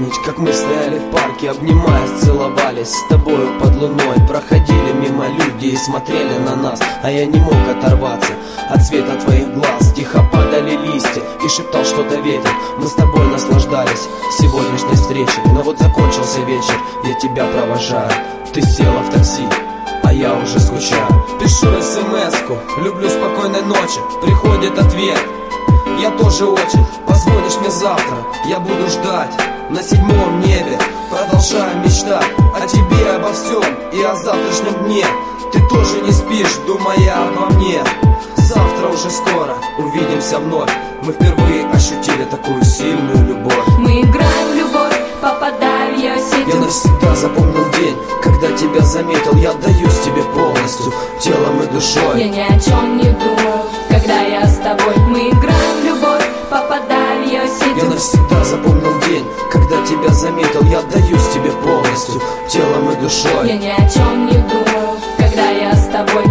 вспомнить, как мы стояли в парке, обнимаясь, целовались с тобою под луной. Проходили мимо люди и смотрели на нас, а я не мог оторваться от цвета твоих глаз. Тихо падали листья и шептал что-то ветер. Мы с тобой наслаждались сегодняшней встречей. Но вот закончился вечер, я тебя провожаю. Ты села в такси, а я уже скучаю. Пишу смс-ку, люблю, спокойной ночи. Приходит ответ, я тоже очень. Позвонишь мне завтра, я буду ждать. На 7-м небе продолжаю мечтать о тебе, обо всем и о завтрашнем дне. Ты тоже не спишь, думая обо мне. Завтра уже скоро увидимся вновь. Мы впервые ощутили такую сильную любовь. Мы играем в любовь, попадая в ее сеть. Я навсегда запомнил день, когда тебя заметил. Я отдаюсь тебе полностью, телом и душой. Я ни о чем не думаю, когда я с тобой. Мы играем в любовь, попадая в ее сеть. Я навсегда запомнил день, когда тебя заметил. Я отдаюсь тебе полностью, телом и душой. Я ни о чем не думаю, когда я с тобой.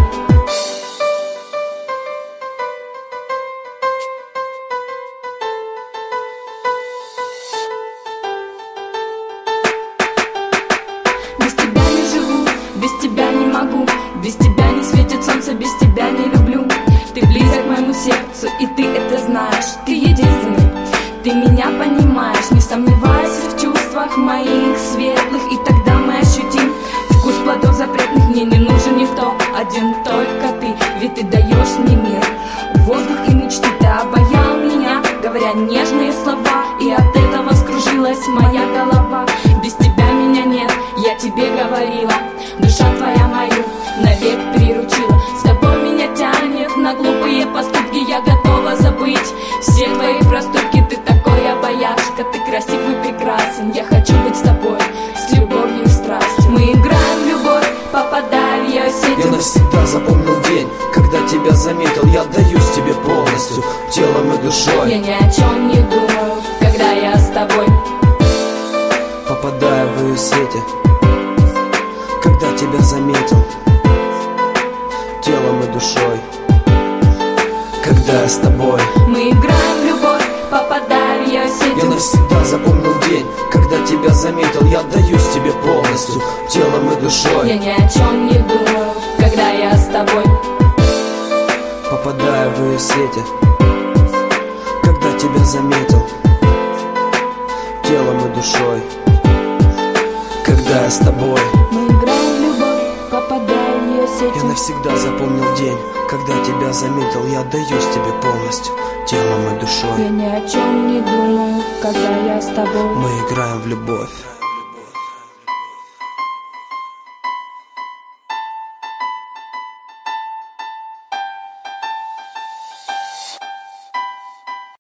Без тебя не живу, без тебя не могу. Без тебя не светит солнце, без тебя не люблю. Ты близок к моему сердцу, и ты это знаешь. Ты единственный, ты меня понимаешь. Не сомневайся в чувствах моих светлых, и тогда мы ощутим вкус плодов запретных. Мне не нужен никто, один только ты. Ведь ты даешь мне мир, воздух и мечты. Ты обаял меня, говоря нежные слова, и от этого скружилась моя голова. Без тебя меня нет, я тебе говорила. Душа твоя мою навек приручила. С тобой меня тянет на глупые поступки. Я готова забыть все твои проступки. Ты такой обаяшка, ты красив и прекрасен. Я хочу быть с тобой, с любовью и страстью. Мы играем в любовь, попадая в ее сеть. Я навсегда запомнил день, когда тебя заметил. Я отдаюсь тебе полностью, телом и душой. Я ни о чем не думаю, когда я с тобой. Попадая в ее сети, когда тебя заметил, телом и душой. Когда я с тобой. Мы играем в любовь, попадая в ее сеть. Я навсегда запомнил день, когда тебя заметил. Я отдаюсь тебе полностью, телом и душой. Я ни о чем не думаю, когда я с тобой. Попадая в ее сети, когда тебя заметил, телом и душой. Когда я с тобой. Мы играем в любовь, попадая в ее сеть. Я навсегда запомнил день, когда тебя заметил. Я отдаюсь тебе полностью, телом и душой. Я ни о чем не думаю, когда я с тобой. Мы играем в любовь.